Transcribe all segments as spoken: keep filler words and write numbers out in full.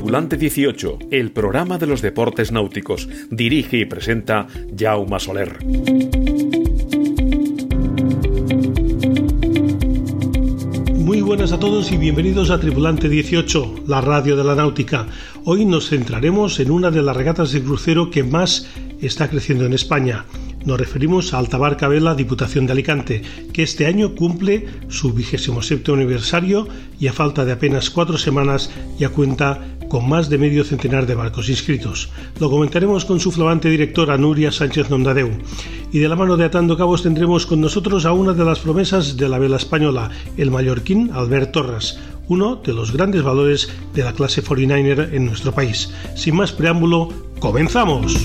Tripulante dieciocho, el programa de los deportes náuticos. Dirige y presenta Jaume Soler. Muy buenas a todos y bienvenidos a Tripulante dieciocho, la radio de la náutica. Hoy nos centraremos en una de las regatas de crucero que más está creciendo en España. Nos referimos a Alta Barca Vela Diputación de Alicante, que este año cumple su vigésimo séptimo aniversario y a falta de apenas cuatro semanas ya cuenta con más de medio centenar de barcos inscritos. Lo comentaremos con su flamante directora Núria Sánchez Nomdadeu. Y de la mano de Atando Cabos tendremos con nosotros a una de las promesas de la vela española, el mallorquín Albert Torras, uno de los grandes valores de la clase cuarenta y nueve en nuestro país. Sin más preámbulo, ¡comenzamos!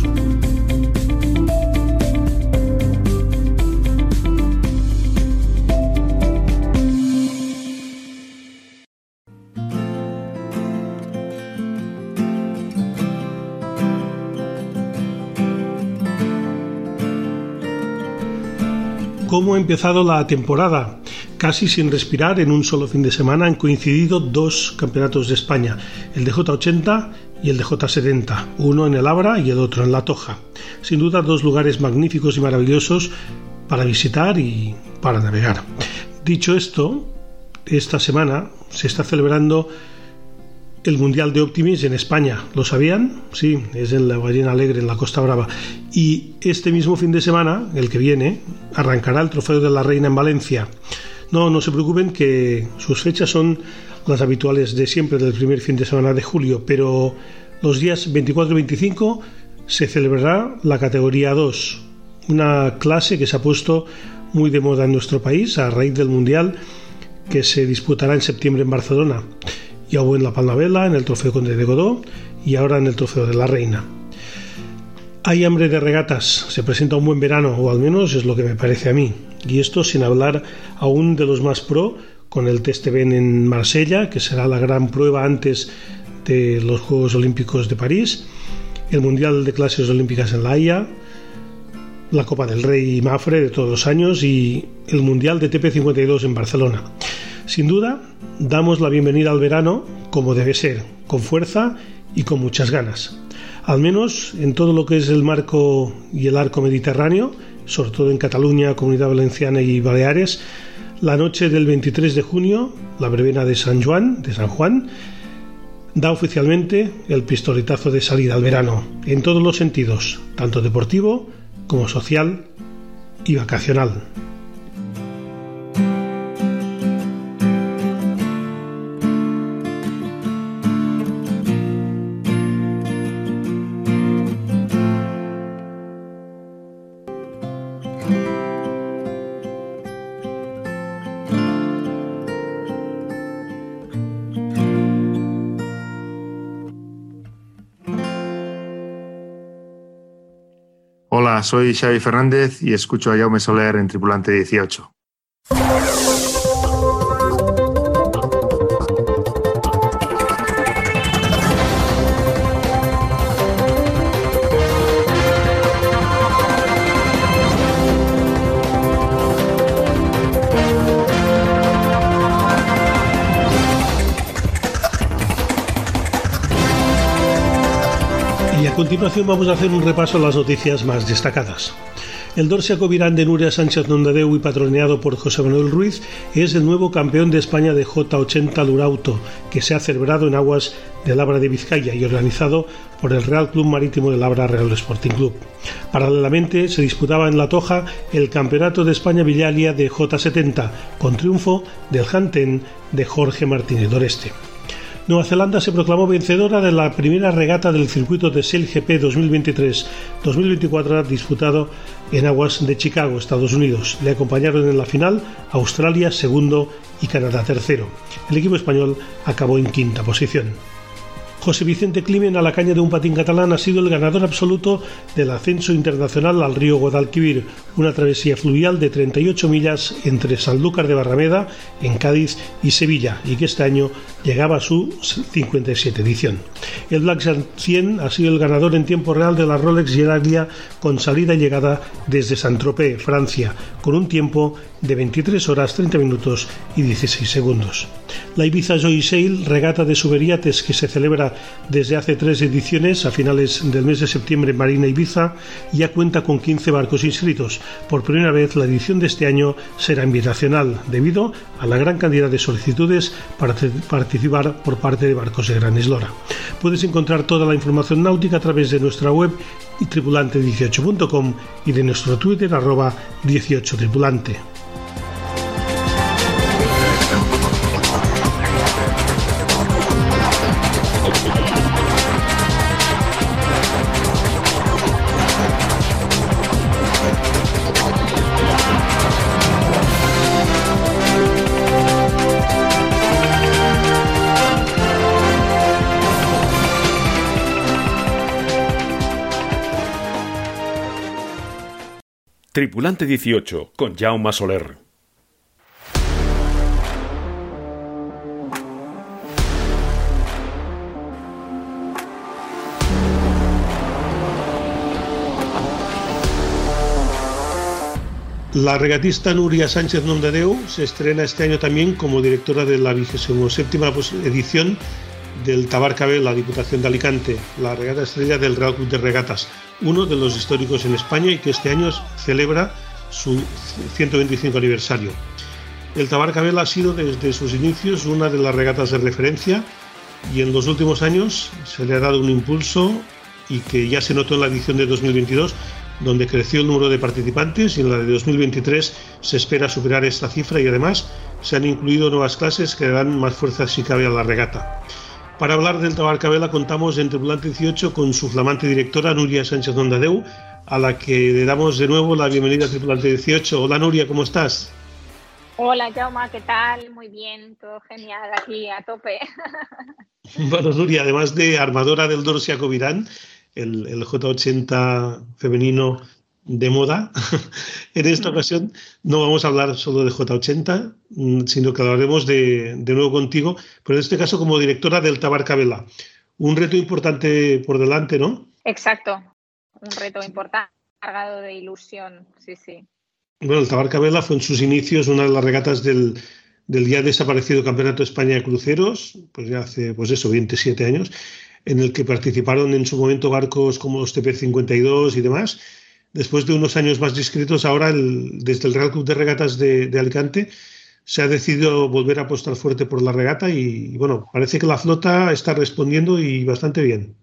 ¿Cómo ha empezado la temporada? Casi sin respirar, en un solo fin de semana han coincidido dos campeonatos de España, el de J ochenta y el de J setenta, uno en el Abra y el otro en La Toja. Sin duda, dos lugares magníficos y maravillosos para visitar y para navegar. Dicho esto, esta semana se está celebrando el Mundial de Optimis en España. ¿Lo sabían? Sí, es en la Ballena Alegre, en la Costa Brava. Y este mismo fin de semana, el que viene, arrancará el Trofeo de la Reina en Valencia. No, no se preocupen que sus fechas son las habituales de siempre, del primer fin de semana de julio, pero los días veinticuatro y veinticinco se celebrará la categoría dos, una clase que se ha puesto muy de moda en nuestro país a raíz del Mundial que se disputará en septiembre en Barcelona. Ya hubo en la Palma Vela, en el Trofeo Conde de Godó y ahora en el Trofeo de la Reina. Hay hambre de regatas, se presenta un buen verano, o al menos es lo que me parece a mí. Y esto sin hablar aún de los más pro, con el Test Event en Marsella, que será la gran prueba antes de los Juegos Olímpicos de París, el Mundial de Clases Olímpicas en La Haya, la Copa del Rey Mafre de todos los años y el Mundial de T P cincuenta y dos en Barcelona. Sin duda, damos la bienvenida al verano como debe ser, con fuerza y con muchas ganas. Al menos en todo lo que es el marco y el arco mediterráneo, sobre todo en Cataluña, Comunidad Valenciana y Baleares, la noche del veintitrés de junio, la verbena de San Juan, de San Juan, da oficialmente el pistoletazo de salida al verano, en todos los sentidos, tanto deportivo como social y vacacional. Hola, soy Xavi Fernández y escucho a Jaume Soler en Tripulante dieciocho. A continuación vamos a hacer un repaso a las noticias más destacadas. El Dorsia Covirán de Núria Sánchez Nomdadeu y patroneado por José Manuel Ruiz es el nuevo campeón de España de J ochenta Lurauto, que se ha celebrado en aguas del Abra de Vizcaya y organizado por el Real Club Marítimo del Abra Real Sporting Club. Paralelamente se disputaba en La Toja el Campeonato de España Villalia de J setenta, con triunfo del Hanten de Jorge Martínez Doreste. Nueva Zelanda se proclamó vencedora de la primera regata del circuito de Sail G P dos mil veintitrés dos mil veinticuatro disputado en aguas de Chicago, Estados Unidos. Le acompañaron en la final Australia segundo y Canadá tercero. El equipo español acabó en quinta posición. José Vicente Climent, a la caña de un patín catalán, ha sido el ganador absoluto del ascenso internacional al río Guadalquivir, una travesía fluvial de treinta y ocho millas entre Sanlúcar de Barrameda, en Cádiz, y Sevilla, y que este año llegaba a su cincuenta y siete edición. El Blackshark cien ha sido el ganador en tiempo real de la Rolex Gerardia, con salida y llegada desde Saint-Tropez, Francia, con un tiempo de veintitrés horas treinta minutos y dieciséis segundos. La Ibiza Joy Sail, regata de suberiates que se celebra desde hace tres ediciones a finales del mes de septiembre en Marina Ibiza, ya cuenta con quince barcos inscritos. Por primera vez la edición de este año será invitacional debido a la gran cantidad de solicitudes para participar por parte de Barcos de Gran Eslora. Puedes encontrar toda la información náutica a través de nuestra web tripulante dieciocho punto com y de nuestro Twitter arroba dieciocho tripulante. Tripulante dieciocho con Jaume Soler. La regatista Núria Sánchez Nomdedeu se estrena este año también como directora de la vigésima séptima edición del Tabarca Vela, la Diputación de Alicante, la regata estrella del Real Club de Regatas, uno de los históricos en España y que este año celebra su ciento veinticinco aniversario. El Tabarca Vela ha sido desde sus inicios una de las regatas de referencia y en los últimos años se le ha dado un impulso y que ya se notó en la edición de dos mil veintidós, donde creció el número de participantes, y en la de dos mil veintitrés se espera superar esta cifra y además se han incluido nuevas clases que dan más fuerza si cabe a la regata. Para hablar del Tabarca Vela contamos en Tripulante dieciocho con su flamante directora Núria Sánchez Nomdedeu, a la que le damos de nuevo la bienvenida a Tripulante dieciocho. Hola Núria, ¿cómo estás? Hola Jaume, ¿qué tal? Muy bien, todo genial aquí a tope. Bueno Núria, además de armadora del Dorsia Covirán, el, el J ochenta femenino de moda, en esta ocasión no vamos a hablar solo de J ochenta, sino que hablaremos de, de nuevo contigo, pero en este caso como directora del Tabarca Vela. Un reto importante por delante, ¿no? Exacto, un reto importante, cargado de ilusión, sí, sí. Bueno, el Tabarca Vela fue en sus inicios una de las regatas del, del ya desaparecido Campeonato de España de Cruceros, pues ya hace, pues eso, veintisiete años, en el que participaron en su momento barcos como los T P cincuenta y dos y demás. Después de unos años más discretos, ahora el, desde el Real Club de Regatas de, de Alicante se ha decidido volver a apostar fuerte por la regata y, y bueno, parece que la flota está respondiendo y bastante bien.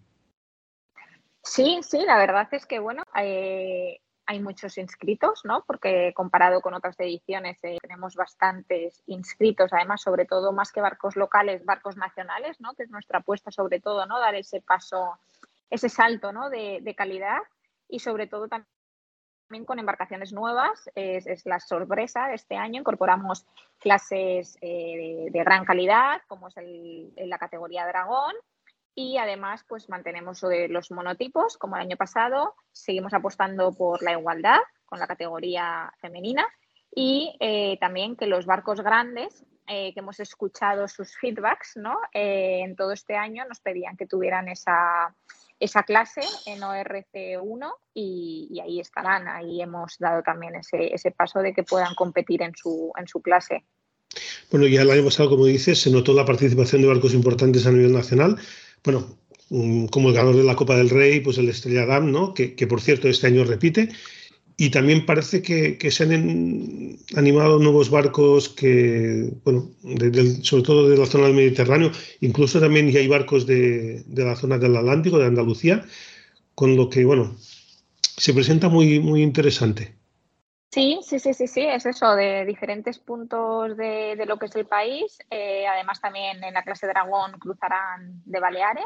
Sí, sí, la verdad es que bueno, eh, hay muchos inscritos, ¿no? Porque comparado con otras ediciones eh, tenemos bastantes inscritos, además sobre todo más que barcos locales, barcos nacionales, ¿no? Que es nuestra apuesta sobre todo, ¿no? Dar ese paso, ese salto, ¿no? de, de calidad y sobre todo también También con embarcaciones nuevas, es, es la sorpresa de este año. Incorporamos clases eh, de, de gran calidad, como es el, en la categoría Dragón, y además pues mantenemos los monotipos, como el año pasado. Seguimos apostando por la igualdad con la categoría femenina y eh, también que los barcos grandes, eh, que hemos escuchado sus feedbacks, ¿no? eh, en todo este año nos pedían que tuvieran esa... esa clase en O R C uno y, y ahí estarán, ahí hemos dado también ese, ese paso de que puedan competir en su, en su clase. Bueno, ya el año pasado, como dices, se notó la participación de barcos importantes a nivel nacional, bueno, um, como el ganador de la Copa del Rey, pues el Estrella Damm, ¿no? que, que por cierto este año repite, y también parece que, que se han en, animado nuevos barcos que, bueno, de, de, sobre todo de la zona del Mediterráneo, incluso también ya hay barcos de, de la zona del Atlántico, de Andalucía, con lo que, bueno, se presenta muy, muy interesante. Sí, sí, sí, sí, sí, es eso, de diferentes puntos de, de lo que es el país. Eh, además también en la clase Dragón cruzarán de Baleares.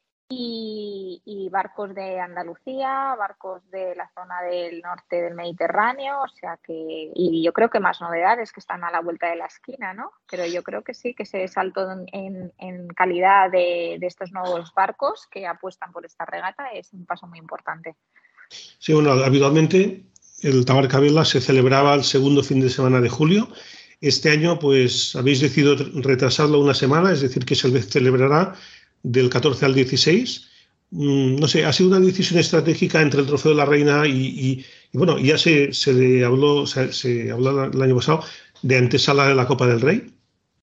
Y, y barcos de Andalucía, barcos de la zona del norte del Mediterráneo, o sea que, y yo creo que más novedades que están a la vuelta de la esquina, ¿no? Pero yo creo que sí, que ese salto en, en calidad de, de estos nuevos barcos que apuestan por esta regata es un paso muy importante. Sí, bueno, habitualmente el Tabarca Vela se celebraba el segundo fin de semana de julio. Este año, pues, habéis decidido retrasarlo una semana, es decir, que se celebrará del catorce al dieciséis, no sé, ha sido una decisión estratégica entre el Trofeo de la Reina y, y, y bueno, ya se, se le habló, se, se habló el año pasado de antesala de la Copa del Rey.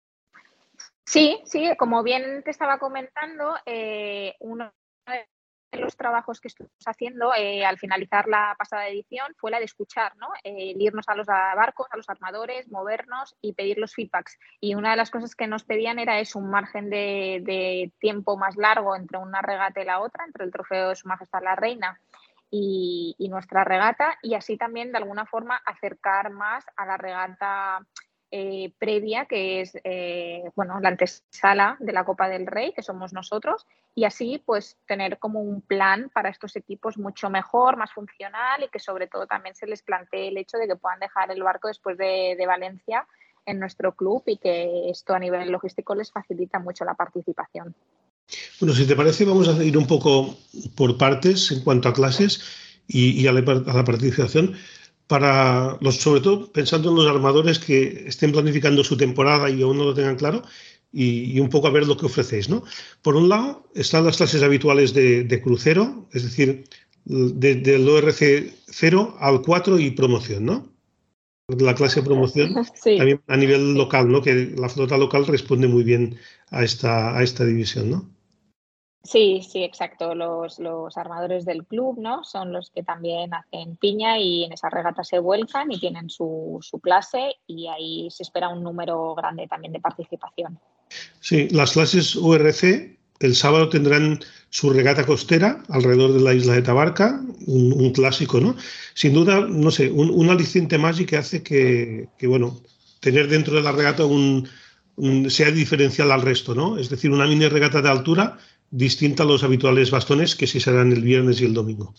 Sí, sí, como bien te estaba comentando, eh, uno de los trabajos que estuvimos haciendo eh, al finalizar la pasada edición fue la de escuchar, ¿no? Eh, el irnos a los barcos, a los armadores, movernos y pedir los feedbacks. Y una de las cosas que nos pedían era eso, un margen de, de tiempo más largo entre una regata y la otra, entre el Trofeo de Su Majestad la Reina y, y nuestra regata, y así también de alguna forma acercar más a la regata Eh, previa, que es eh, bueno, la antesala de la Copa del Rey, que somos nosotros, y así pues tener como un plan para estos equipos mucho mejor, más funcional, y que sobre todo también se les plantee el hecho de que puedan dejar el barco después de, de Valencia en nuestro club, y que esto a nivel logístico les facilita mucho la participación. Bueno, si te parece, vamos a ir un poco por partes en cuanto a clases y, y a, la, a la participación. Para los, sobre todo pensando en los armadores que estén planificando su temporada y aún no lo tengan claro, y, y un poco a ver lo que ofrecéis, ¿no? Por un lado están las clases habituales de, de crucero, es decir, de, del O R C cero al cuatro y promoción, ¿no? La clase de promoción, sí. También a nivel local, ¿no? Que la flota local responde muy bien a esta, a esta división, ¿no? Sí, sí, exacto. Los, los armadores del club, ¿no? Son los que también hacen piña y en esa regata se vuelcan y tienen su, su clase, y ahí se espera un número grande también de participación. Sí, las clases U R C el sábado tendrán su regata costera alrededor de la isla de Tabarca, un, un clásico, ¿no? Sin duda, no sé, un, un aliciente más y que hace que, que, bueno, tener dentro de la regata un, un, sea diferencial al resto, ¿no? Es decir, una mini regata de altura distinta a los habituales bastones que sí serán el viernes y el domingo.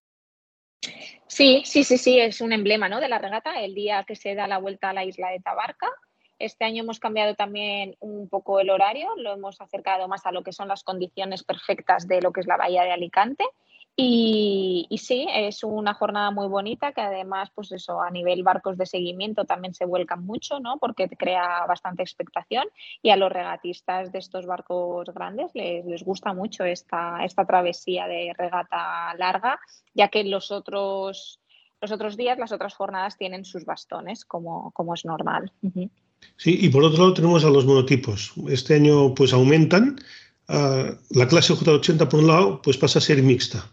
Sí, sí, sí, sí, es un emblema, ¿no?, de la regata, el día que se da la vuelta a la isla de Tabarca. Este año hemos cambiado también un poco el horario, lo hemos acercado más a lo que son las condiciones perfectas de lo que es la bahía de Alicante. Y, y sí, es una jornada muy bonita que además, pues eso, a nivel barcos de seguimiento también se vuelcan mucho, ¿no? Porque crea bastante expectación, y a los regatistas de estos barcos grandes les, les gusta mucho esta, esta travesía de regata larga, ya que los otros, los otros días, las otras jornadas tienen sus bastones, como, como es normal. Uh-huh. Sí, y por otro lado tenemos a los monotipos. Este año pues aumentan. Uh, la clase J ochenta, por un lado, pues pasa a ser mixta.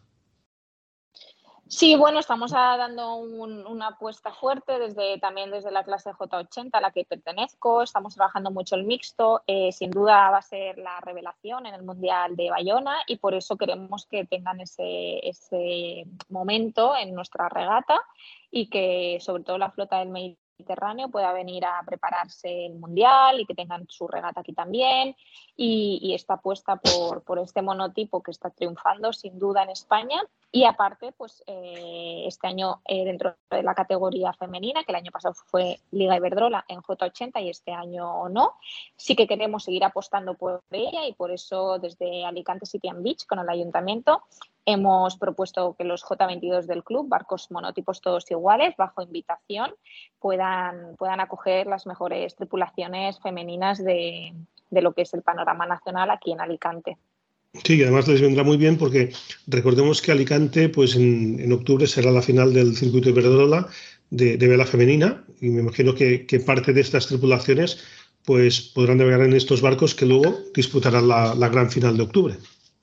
Sí, bueno, estamos dando un, una apuesta fuerte desde, también desde la clase J ochenta a la que pertenezco. Estamos trabajando mucho el mixto. Eh, sin duda va a ser la revelación en el Mundial de Bayona, y por eso queremos que tengan ese, ese momento en nuestra regata, y que sobre todo la flota del Mediterráneo pueda venir a prepararse el Mundial y que tengan su regata aquí también. Y, y esta apuesta por, por este monotipo que está triunfando sin duda en España. Y aparte, pues eh, este año eh, dentro de la categoría femenina, que el año pasado fue Liga Iberdrola en J ochenta y este año no, sí que queremos seguir apostando por ella, y por eso desde Alicante City and Beach con el ayuntamiento hemos propuesto que los J veintidós del club, barcos monotipos todos iguales, bajo invitación, puedan, puedan acoger las mejores tripulaciones femeninas de, de lo que es el panorama nacional aquí en Alicante. Sí, y además les vendrá muy bien porque recordemos que Alicante, pues en, en octubre será la final del circuito Iberdrola de, de vela femenina, y me imagino que, que parte de estas tripulaciones pues podrán navegar en estos barcos que luego disputarán la, la gran final de octubre.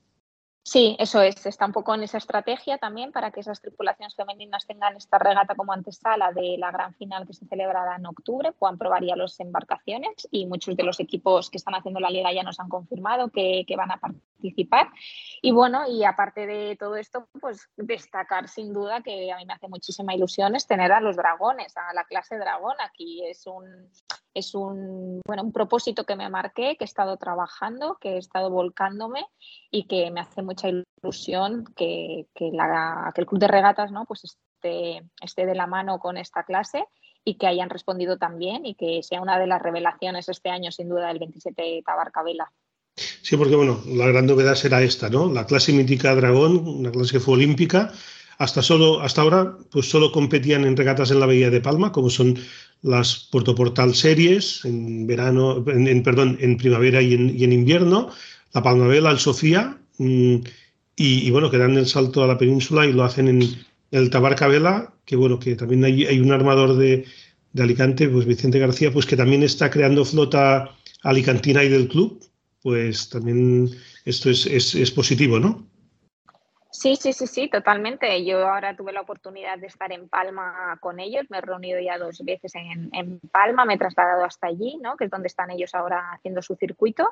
Sí, eso es. Está un poco en esa estrategia también para que esas tripulaciones femeninas tengan esta regata como antesala de la gran final que se celebrará en octubre, puedan probar ya las embarcaciones, y muchos de los equipos que están haciendo la liga ya nos han confirmado que, que van a participar. Y bueno, y aparte de todo esto, pues destacar sin duda que a mí me hace muchísima ilusión es tener a los dragones, a la clase dragón. Aquí es un, es un, bueno, un propósito que me marqué, que he estado trabajando, que he estado volcándome, y que me hace mucha ilusión que, que, la, que el club de regatas, ¿no?, pues esté, esté de la mano con esta clase, y que hayan respondido tan bien, y que sea una de las revelaciones este año sin duda del veintisiete Tabarca Vela. Sí, porque bueno, la gran novedad será esta, ¿no? La clase mítica Dragón, una clase que fue olímpica. Hasta, solo, hasta ahora pues solo competían en regatas en la Bahía de Palma, como son las Puerto Portal Series, en verano, en, en, perdón, en primavera y en, y en invierno, la Palma Vela, el Sofía, mmm, y, y bueno, que dan el salto a la península y lo hacen en el Tabarca Vela, que bueno, que también hay, hay un armador de, de Alicante, pues Vicente García, pues que también está creando flota alicantina y del club, pues también esto es, es, es positivo, ¿no? Sí, sí, sí, sí, totalmente. Yo ahora tuve la oportunidad de estar en Palma con ellos, me he reunido ya dos veces en, en Palma, me he trasladado hasta allí, ¿no? Que es donde están ellos ahora haciendo su circuito.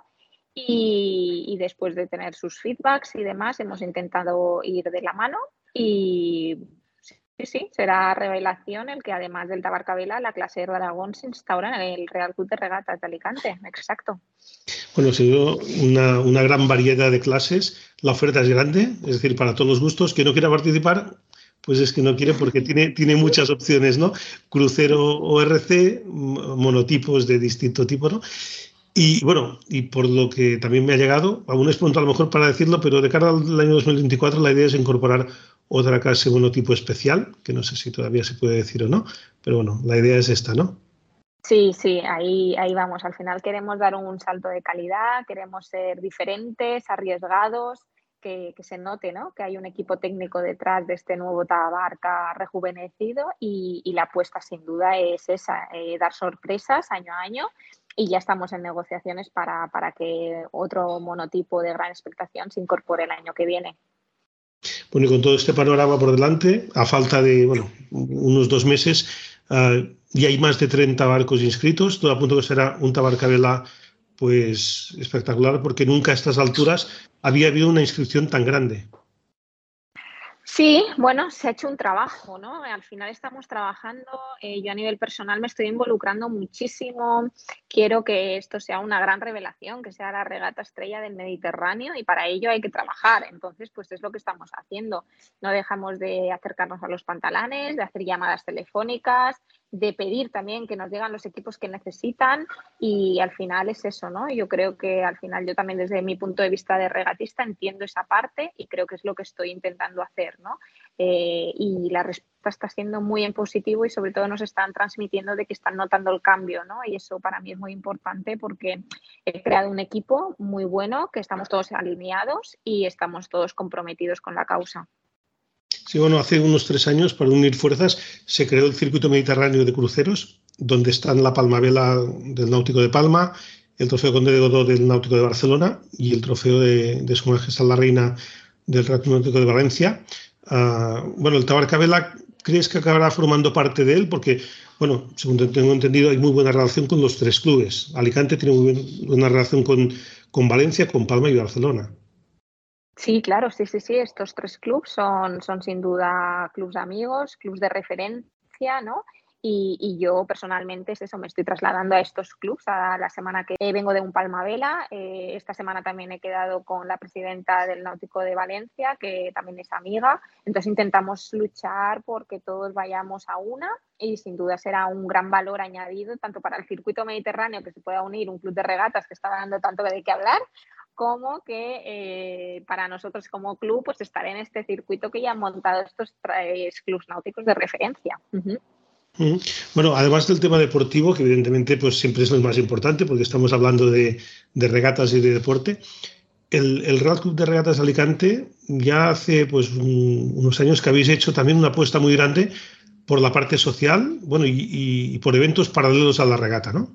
Y, y después de tener sus feedbacks y demás, hemos intentado ir de la mano y sí, sí, será revelación el que además del Tabarcabela, la clase de Aragón se instaura en el Real Club de Regatas de Alicante, exacto. Bueno, se dio una, una gran variedad de clases, la oferta es grande, es decir, para todos los gustos. Quien no quiera participar, pues es que no quiere porque tiene, tiene muchas opciones, ¿no? Crucero O R C, monotipos de distinto tipo, ¿no? Y bueno, y por lo que también me ha llegado, aún es pronto a lo mejor para decirlo, pero de cara al año dos mil veinticuatro la idea es incorporar otra clase monotipo especial, que no sé si todavía se puede decir o no, pero bueno, la idea es esta, ¿no? Sí, sí, ahí, ahí vamos. Al final queremos dar un salto de calidad, queremos ser diferentes, arriesgados, que, que se note, ¿no? Que hay un equipo técnico detrás de este nuevo Tabarca rejuvenecido y, y la apuesta sin duda es esa, eh, dar sorpresas año a año y ya estamos en negociaciones para, para que otro monotipo de gran expectación se incorpore el año que viene. Bueno, y con todo este panorama por delante, a falta de bueno, unos dos meses, uh, ya hay más de treinta barcos inscritos. Todo apunta que será un Tabarcabela pues espectacular, porque nunca a estas alturas había habido una inscripción tan grande. Sí, bueno, se ha hecho un trabajo, ¿no? Al final estamos trabajando, eh, yo a nivel personal me estoy involucrando muchísimo, quiero que esto sea una gran revelación, que sea la regata estrella del Mediterráneo y para ello hay que trabajar, entonces pues es lo que estamos haciendo, no dejamos de acercarnos a los pantalanes, de hacer llamadas telefónicas, de pedir también que nos llegan los equipos que necesitan y al final es eso, ¿no? Yo creo que al final yo también desde mi punto de vista de regatista entiendo esa parte y creo que es lo que estoy intentando hacer, ¿no? Eh, y la respuesta está siendo muy en positivo y sobre todo nos están transmitiendo de que están notando el cambio, ¿no? Y eso para mí es muy importante porque he creado un equipo muy bueno, que estamos todos alineados y estamos todos comprometidos con la causa. Sí, bueno, hace unos tres años, para unir fuerzas, se creó el Circuito Mediterráneo de Cruceros, donde están la Palmavela del Náutico de Palma, el Trofeo Conde de Godó del Náutico de Barcelona y el Trofeo de, de Su Majestad la Reina del Real Club Náutico de Valencia. Uh, bueno, el Tabarcabela, ¿crees que acabará formando parte de él? Porque, bueno, según tengo entendido, hay muy buena relación con los tres clubes. Alicante tiene muy buena relación con, con Valencia, con Palma y Barcelona. Sí, claro, sí, sí, sí. Estos tres clubs son, son sin duda clubs amigos, clubs de referencia, ¿no? Y, y yo personalmente es eso, me estoy trasladando a estos clubs a la semana que vengo de un Palmavela. Eh, esta semana también he quedado con la presidenta del Náutico de Valencia, que también es amiga. Entonces intentamos luchar porque todos vayamos a una y sin duda será un gran valor añadido tanto para el circuito mediterráneo que se pueda unir un club de regatas que está dando tanto de qué hablar, como que eh, para nosotros como club pues estar en este circuito que ya han montado estos tres clubs náuticos de referencia. Uh-huh. Bueno, además del tema deportivo, que evidentemente pues siempre es lo más importante porque estamos hablando de, de regatas y de deporte, el, el Real Club de Regatas de Alicante ya hace pues un, unos años que habéis hecho también una apuesta muy grande por la parte social, bueno, y, y, y por eventos paralelos a la regata, ¿no?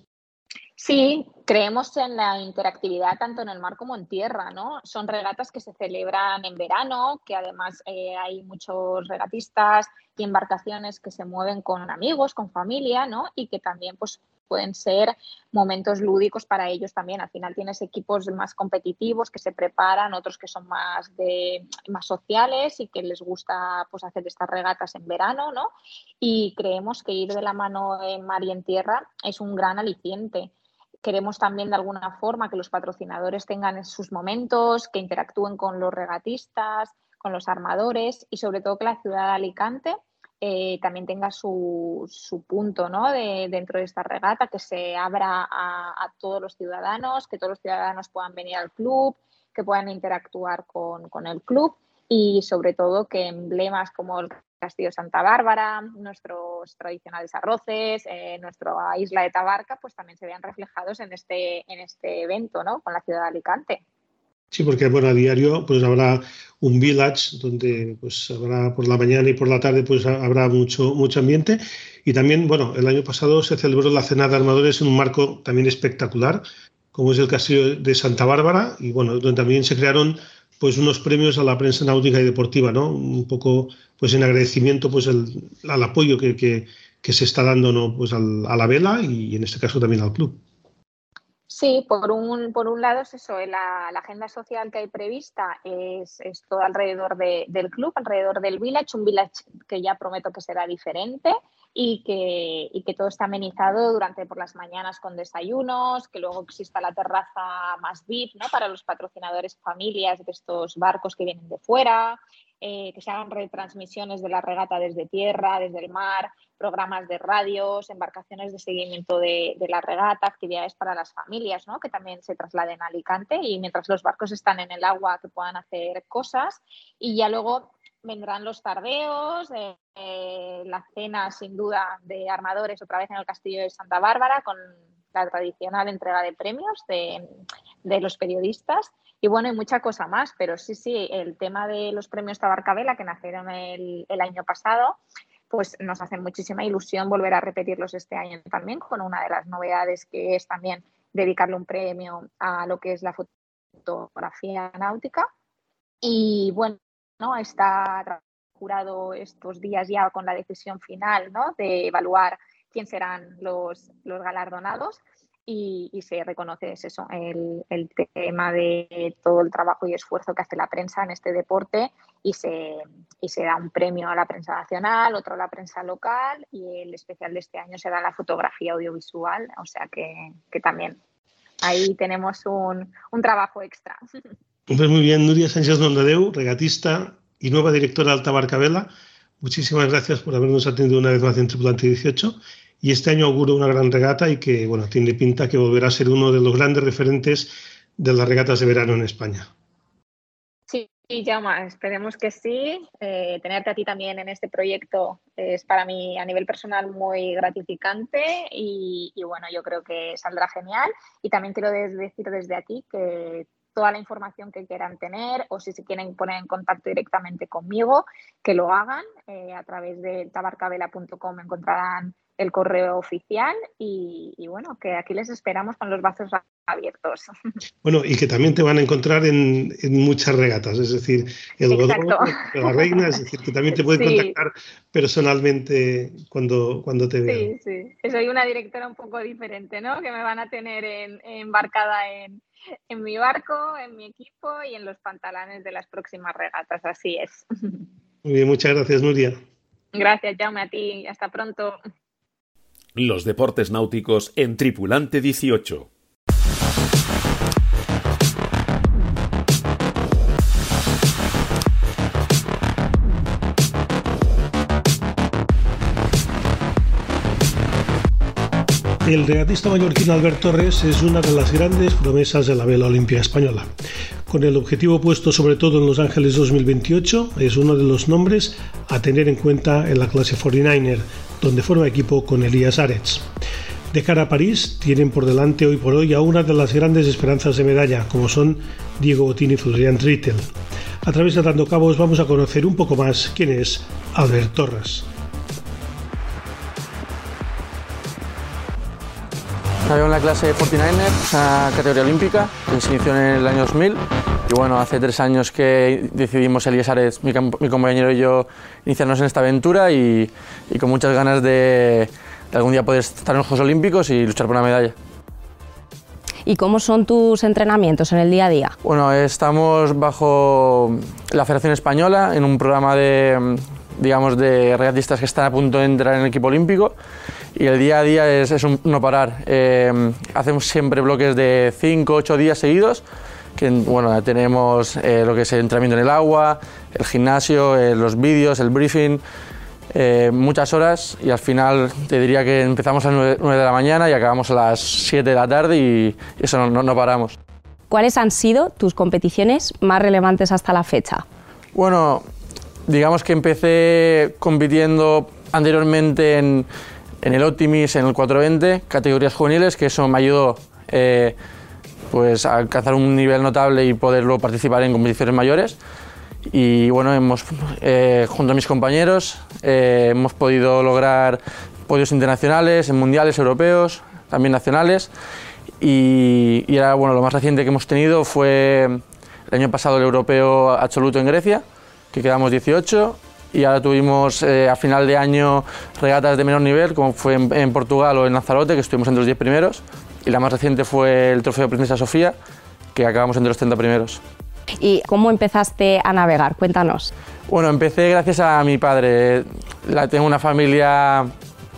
Sí, creemos en la interactividad tanto en el mar como en tierra, ¿no? Son regatas que se celebran en verano, que además eh, hay muchos regatistas y embarcaciones que se mueven con amigos, con familia, ¿no? Y que también pues pueden ser momentos lúdicos para ellos también. Al final tienes equipos más competitivos que se preparan, otros que son más de más sociales y que les gusta pues hacer estas regatas en verano, ¿no? Y creemos que ir de la mano en mar y en tierra es un gran aliciente. Queremos también de alguna forma que los patrocinadores tengan sus momentos, que interactúen con los regatistas, con los armadores y sobre todo que la ciudad de Alicante eh, también tenga su, su punto, ¿no? de, dentro de esta regata, que se abra a, a todos los ciudadanos, que todos los ciudadanos puedan venir al club, que puedan interactuar con, con el club y sobre todo que emblemas como el Castillo Santa Bárbara, nuestros tradicionales arroces, eh, nuestra isla de Tabarca, pues también se vean reflejados en este, en este evento, ¿no? Con la ciudad de Alicante. Sí, porque bueno, a diario pues habrá un village donde pues habrá por la mañana y por la tarde pues habrá mucho, mucho ambiente. Y también, bueno, el año pasado se celebró la Cena de Armadores en un marco también espectacular, como es el Castillo de Santa Bárbara, y bueno, donde también se crearon pues unos premios a la prensa náutica y deportiva, ¿no? Un poco pues en agradecimiento pues el, al apoyo que, que, que se está dando, ¿no? Pues al, a la vela y en este caso también al club. Sí, por un, por un lado es eso, la, la agenda social que hay prevista es, es todo alrededor de, del club, alrededor del village, un village que ya prometo que será diferente y que, y que todo está amenizado durante por las mañanas con desayunos, que luego exista la terraza más V I P, ¿no? Para los patrocinadores familias de estos barcos que vienen de fuera, eh, que se hagan retransmisiones de la regata desde tierra, desde el mar, programas de radios, embarcaciones de seguimiento de, de la regata, actividades para las familias, ¿no? Que también se trasladen a Alicante y mientras los barcos están en el agua que puedan hacer cosas. Y ya luego vendrán los tardeos, eh, eh, la cena sin duda de armadores otra vez en el Castillo de Santa Bárbara con la tradicional entrega de premios de, de los periodistas. Y bueno, hay mucha cosa más, pero sí, sí, el tema de los premios Tabarcavela que nacieron el, el año pasado, pues nos hace muchísima ilusión volver a repetirlos este año también, con una de las novedades que es también dedicarle un premio a lo que es la fotografía náutica. Y bueno, ¿no? Está jurado estos días ya con la decisión final, ¿no? De evaluar quién serán los, los galardonados. Y, y se reconoce eso, el, el tema de todo el trabajo y esfuerzo que hace la prensa en este deporte y se, y se da un premio a la prensa nacional, otro a la prensa local y el especial de este año será la fotografía audiovisual, o sea que, que también ahí tenemos un, un trabajo extra. Pues muy bien, Núria Sánchez Nomdedeu, regatista y nueva directora de Alta Barcavela, muchísimas gracias por habernos atendido una vez más en Tripulante dieciocho. Y este año auguro una gran regata y que bueno, tiene pinta que volverá a ser uno de los grandes referentes de las regatas de verano en España. Sí, Jaume, esperemos que sí. Eh, tenerte a ti también en este proyecto es para mí a nivel personal muy gratificante y, y bueno, yo creo que saldrá genial. Y también quiero decir desde aquí que toda la información que quieran tener o si se quieren poner en contacto directamente conmigo, que lo hagan. Eh, a través de tabarcavela punto com encontrarán el correo oficial y, y bueno, que aquí les esperamos con los brazos abiertos. Bueno, y que también te van a encontrar en, en muchas regatas, es decir, el Godón, la Reina, es decir, que también te pueden sí. contactar personalmente cuando, cuando te vean. Sí, sí, soy una directora un poco diferente, ¿no? Que me van a tener en, embarcada en, en mi barco, en mi equipo y en los pantalones de las próximas regatas, así es. Muy bien, muchas gracias, Núria. Gracias, Jaume, a ti, hasta pronto. Los deportes náuticos en Tripulante dieciocho. El regatista mallorquín Albert Torres es una de las grandes promesas de la vela olímpica española. Con el objetivo puesto sobre todo en Los Ángeles dos mil veintiocho, es uno de los nombres a tener en cuenta en la clase cuarenta y nueve, donde forma equipo con Elías Arets. De cara a París, tienen por delante hoy por hoy a una de las grandes esperanzas de medalla, como son Diego Botín y Florian Trittel. A través de Dando Cabos vamos a conocer un poco más quién es Albert Torres. Navego en la clase cuarenta y nueve, una categoría olímpica que se inició en el año dos mil y bueno, hace tres años que decidimos Elías Arets, mi, mi compañero y yo, iniciarnos en esta aventura y, y con muchas ganas de, de algún día poder estar en los Juegos Olímpicos y luchar por una medalla. ¿Y cómo son tus entrenamientos en el día a día? Bueno, estamos bajo la Federación Española en un programa de, digamos, de regatistas que están a punto de entrar en el equipo olímpico. Y el día a día es, es un no parar. Eh, hacemos siempre bloques de cinco, ocho días seguidos, que bueno, tenemos eh, lo que es el entrenamiento en el agua, el gimnasio, eh, los vídeos, el briefing, eh, muchas horas y al final te diría que empezamos a las nueve de la mañana y acabamos a las siete de la tarde y eso no, no, no paramos. ¿Cuáles han sido tus competiciones más relevantes hasta la fecha? Bueno, digamos que empecé compitiendo anteriormente en en el Optimis, en el cuatrocientos veinte, categorías juveniles, que eso me ayudó eh, pues alcanzar un nivel notable y poder luego participar en competiciones mayores. Y bueno, hemos, eh, junto a mis compañeros, eh, hemos podido lograr podios internacionales, en mundiales europeos, también nacionales. Y, y era, bueno, lo más reciente que hemos tenido fue el año pasado el europeo absoluto en Grecia, que quedamos dieciocho. Y ahora tuvimos eh, a final de año regatas de menor nivel, como fue en, en Portugal o en Lanzarote, que estuvimos entre los diez primeros. Y la más reciente fue el Trofeo Princesa Sofía, que acabamos entre los treinta primeros. ¿Y cómo empezaste a navegar? Cuéntanos. Bueno, empecé gracias a mi padre. La, tengo una familia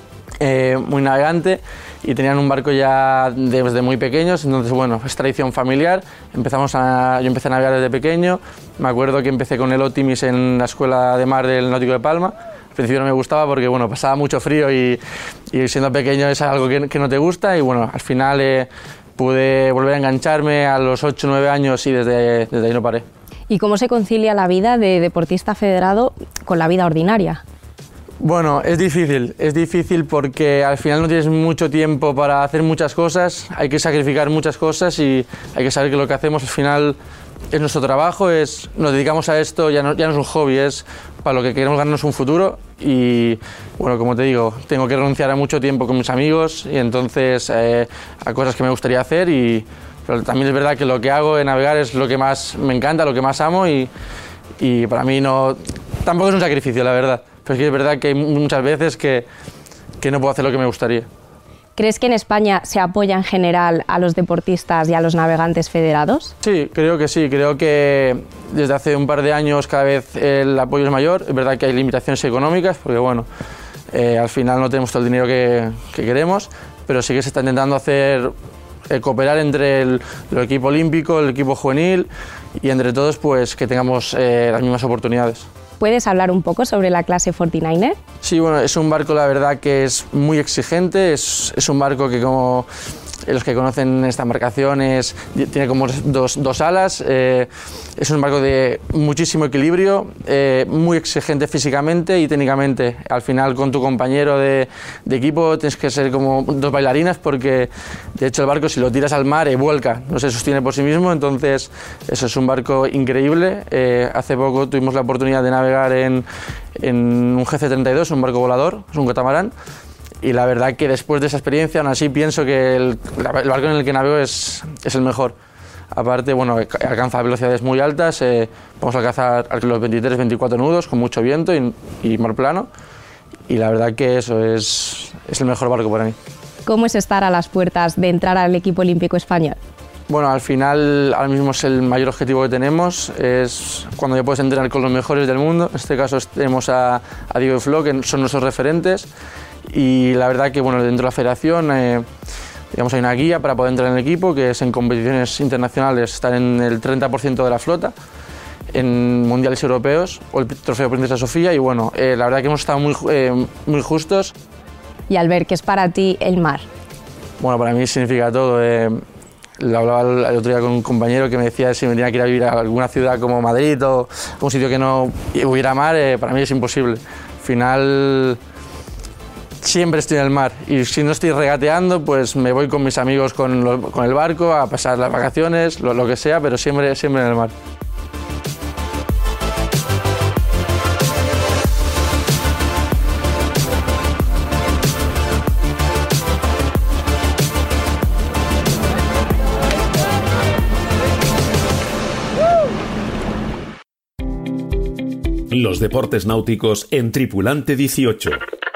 eh, muy navegante y tenían un barco ya desde muy pequeños, entonces bueno, es tradición familiar. Empezamos a, yo empecé a navegar desde pequeño. Me acuerdo que empecé con el Optimis en la Escuela de Mar del Náutico de Palma. Al principio no me gustaba porque bueno, pasaba mucho frío y, y siendo pequeño es algo que, que no te gusta, y bueno, al final eh, pude volver a engancharme a los ocho o nueve años y desde, desde ahí no paré. ¿Y cómo se concilia la vida de deportista federado con la vida ordinaria? Bueno, es difícil, es difícil porque al final no tienes mucho tiempo para hacer muchas cosas, hay que sacrificar muchas cosas y hay que saber que lo que hacemos al final es nuestro trabajo, es, nos dedicamos a esto, ya no, ya no es un hobby, es para lo que queremos ganarnos un futuro. Y bueno, como te digo, tengo que renunciar a mucho tiempo con mis amigos y entonces eh, a cosas que me gustaría hacer, y pero también es verdad que lo que hago en navegar es lo que más me encanta, lo que más amo, y, y para mí no, tampoco es un sacrificio, la verdad. Pero es que es verdad que hay muchas veces que, que no puedo hacer lo que me gustaría. ¿Crees que en España se apoya en general a los deportistas y a los navegantes federados? Sí, creo que sí. Creo que desde hace un par de años cada vez el apoyo es mayor. Es verdad que hay limitaciones económicas porque bueno, eh, al final no tenemos todo el dinero que, que queremos, pero sí que se está intentando hacer eh, cooperar entre el, el equipo olímpico, el equipo juvenil, y entre todos pues que tengamos eh, las mismas oportunidades. ¿Puedes hablar un poco sobre la clase cuarenta y nueve er? Sí, bueno, es un barco, la verdad, que es muy exigente, es, es un barco que, como los que conocen esta embarcación, es, tiene como dos, dos alas, eh, es un barco de muchísimo equilibrio, eh, muy exigente físicamente y técnicamente. Al final, con tu compañero de, de equipo tienes que ser como dos bailarinas, porque de hecho el barco, si lo tiras al mar, eh, vuelca, no se sostiene por sí mismo. Entonces eso es un barco increíble. Eh, hace poco tuvimos la oportunidad de navegar en, en un G C treinta y dos, un barco volador, es un catamarán. Y la verdad que después de esa experiencia, aún así pienso que el, el barco en el que navego es, es el mejor. Aparte, bueno, alcanza velocidades muy altas, eh, vamos a alcanzar los veintitrés veinticuatro nudos con mucho viento y, y mar plano. Y la verdad que eso es, es el mejor barco para mí. ¿Cómo es estar a las puertas de entrar al equipo olímpico español? Bueno, al final, ahora mismo es el mayor objetivo que tenemos, es cuando ya puedes entrenar con los mejores del mundo. En este caso tenemos a, a Diego y Flo, que son nuestros referentes. Y la verdad que bueno, dentro de la federación eh, digamos, hay una guía para poder entrar en el equipo, que es en competiciones internacionales estar en el treinta por ciento de la flota, en mundiales europeos o el Trofeo Princesa Sofía. Y bueno, eh, la verdad que hemos estado muy, eh, muy justos. Y Albert, ¿qué es para ti el mar? Bueno, para mí significa todo. Eh, lo hablaba el, el otro día con un compañero que me decía si me tenía que ir a vivir a alguna ciudad como Madrid o un sitio que no hubiera mar, eh, para mí es imposible. Al final siempre estoy en el mar, y si no estoy regateando, pues me voy con mis amigos con, lo, con el barco a pasar las vacaciones, lo, lo que sea, pero siempre, siempre en el mar. Los deportes náuticos en Tripulante dieciocho.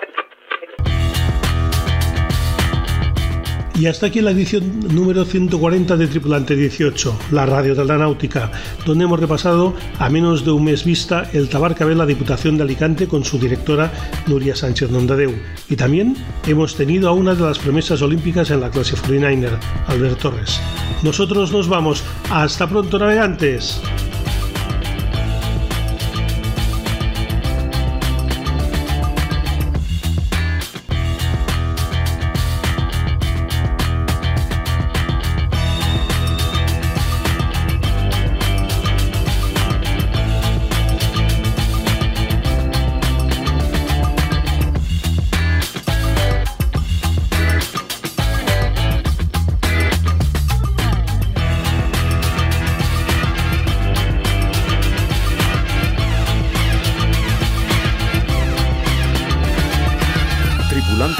Y hasta aquí la edición número ciento cuarenta de Tripulante dieciocho, la radio de la náutica, donde hemos repasado a menos de un mes vista el Tabarcabel, Diputación de Alicante, con su directora Núria Sánchez Nondadeu. Y también hemos tenido a una de las promesas olímpicas en la clase cuarenta y nueve er, Albert Torres. Nosotros nos vamos. ¡Hasta pronto, navegantes!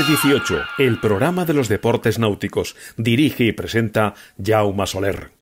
siete dieciocho, el programa de los deportes náuticos. Dirige y presenta Jaume Soler.